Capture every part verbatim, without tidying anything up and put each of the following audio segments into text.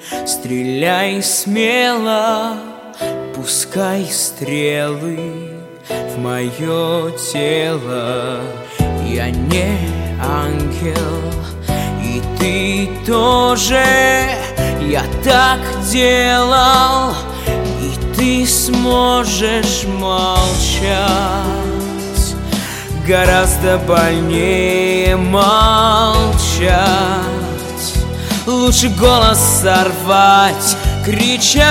Стреляй смело, пускай стрелы в мое тело. Я не ангел, и ты тоже. Я так делал, и ты сможешь молчать. Гораздо больнее молчать. Лучше голос сорвать, кричать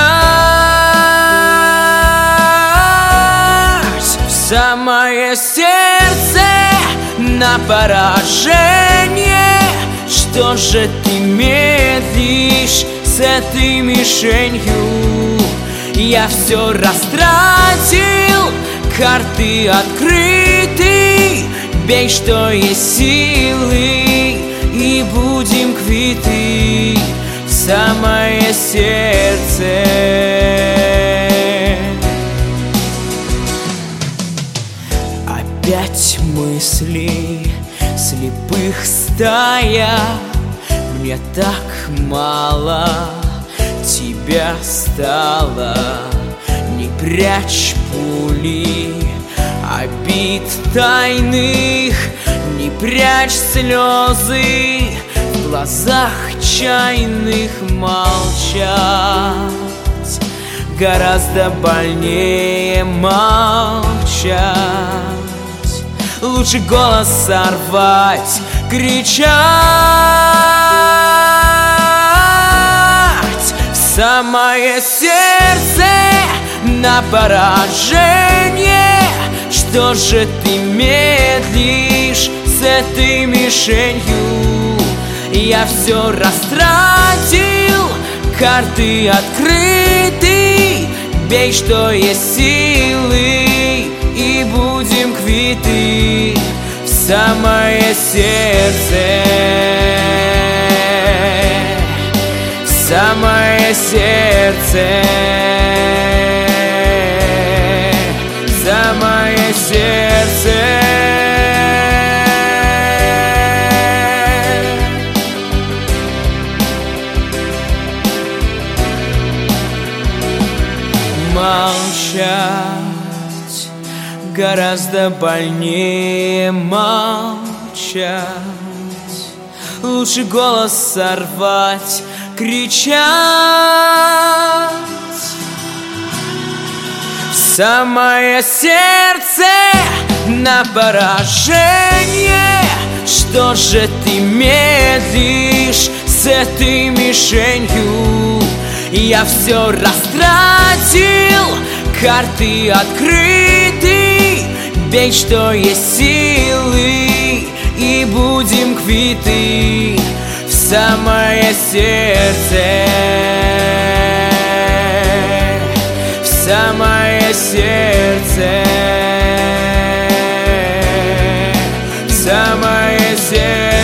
в самое сердце на поражение. Что же ты медлишь с этой мишенью? Я все растратил, карты открыты. Бей, что есть силы, и будем квиты в самое сердце. Опять мысли слепых стая. Мне так мало тебя стало. Не прячь пули обид тайных, не прячь слезы в глазах чайных. Молчать гораздо больнее молчать. Лучше голос сорвать, кричать в самое сердце на поражение. Что же ты медлишь с этой мишенью? Я все растратил, карты открыты. Бей, что есть силы, и будем квиты в самое сердце. В самое сердце. В самое сердце. Молчать гораздо больнее молчать. Лучше голос сорвать, кричать в самое сердце на поражение. Что же ты медлишь с этой мишенью? Я все растратил, карты открыты. Бей, что есть силы, и будем квиты в самое сердце. В самое сердце. В самое сердце.